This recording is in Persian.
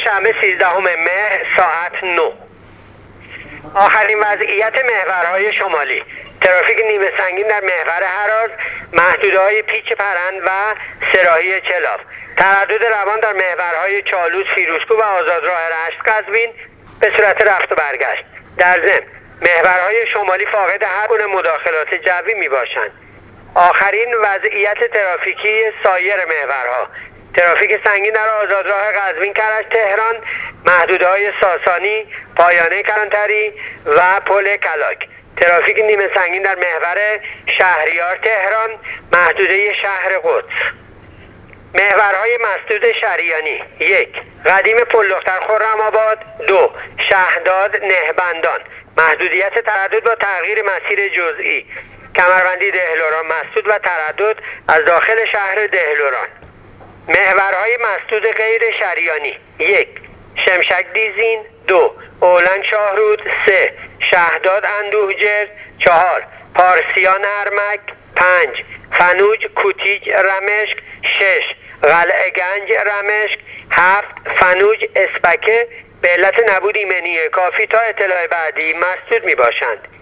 شنبه 13 مهر ساعت 9. آخرین وضعیت محورهای شمالی: ترافیک نیمه سنگین در محور هراز، محدوده‌های پیچ پرند و سراحی چلاف. تردد روان در محورهای چالوس، فیروزکوه و آزادراه رشت قزوین به صورت رفت و برگشت. در ضمن محورهای شمالی فاقد هر گونه مداخلات جوی می باشند. آخرین وضعیت ترافیکی سایر محورها: ترافیک سنگین در آزادراه قزوین کرج تهران، محدوده‌های ساسانی، پایانه کلانتری و پل کلاک. ترافیک نیمه سنگین در محور شهریار تهران، محدوده شهر قدس. محورهای مسدود شریانی: 1. قدیم پل دختر خرم‌آباد. 2. شهداد نهبندان، محدودیت تردد با تغییر مسیر جزئی. کمربندی دهلوران مسدود و تردد از داخل شهر دهلوران. محورهای مسدود غیر شریانی: 1. شمشک دیزین. 2. اولن شاهرود. 3. شهداد اندوهجرد. 4. پارسیان هرمک. 5. فنوج کوتیج رمشک. 6. قلعه گنج رمشک. 7. فنوج اسپکه به علت نبود ایمنی کافی تا اطلاع بعدی مسدود می باشند.